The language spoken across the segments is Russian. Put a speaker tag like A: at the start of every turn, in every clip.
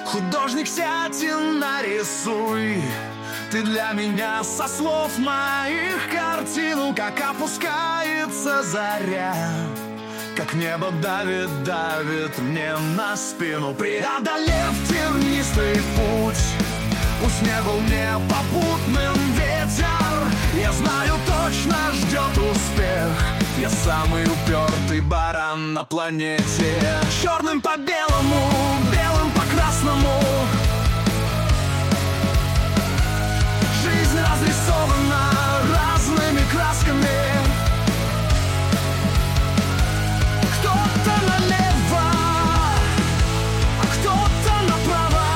A: Художник, сядь и нарисуй ты для меня со слов моих картину, как опускается заря, как небо давит, давит мне на спину. Преодолев тернистый путь, пусть не был мне попутным ветер, я знаю, точно ждет успех. Я самый упертый баран на планете. Черным по белому, белым по красному, жизнь разрисована разными красками. Кто-то налево, а кто-то направо,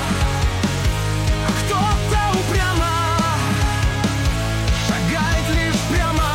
A: а кто-то упрямо шагает лишь прямо.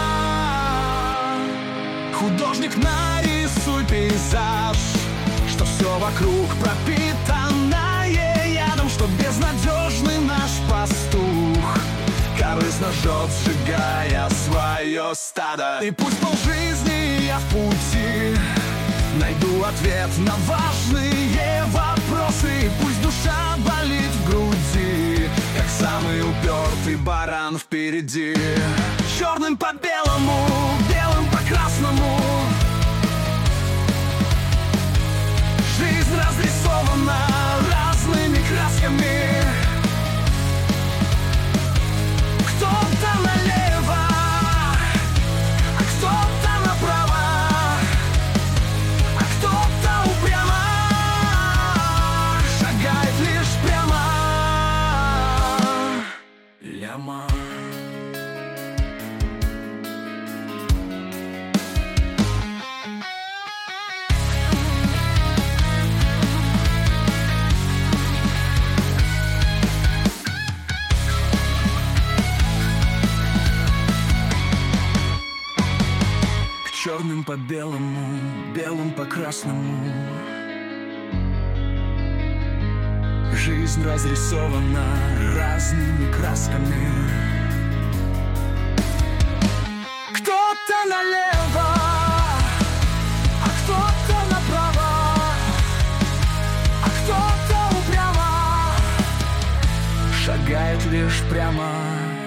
A: Художник, нарисуй пейзаж, что все вокруг пропитанное ядом, что безнадежный наш пастух корыстно жжет, сжигая свое стадо. И пусть полжизни я в пути найду ответ на важные вопросы, и пусть душа болит в груди, как самый упертый баран впереди. Черным по белому, белым по красному, жизнь разрисована разными красками. Кто-то налево, а кто-то направо, а кто-то упрямо шагает лишь прямо. Ляма. Черным по белому, белым по красному, жизнь разрисована разными красками. Кто-то налево, а кто-то направо, а кто-то упрямо шагает лишь прямо.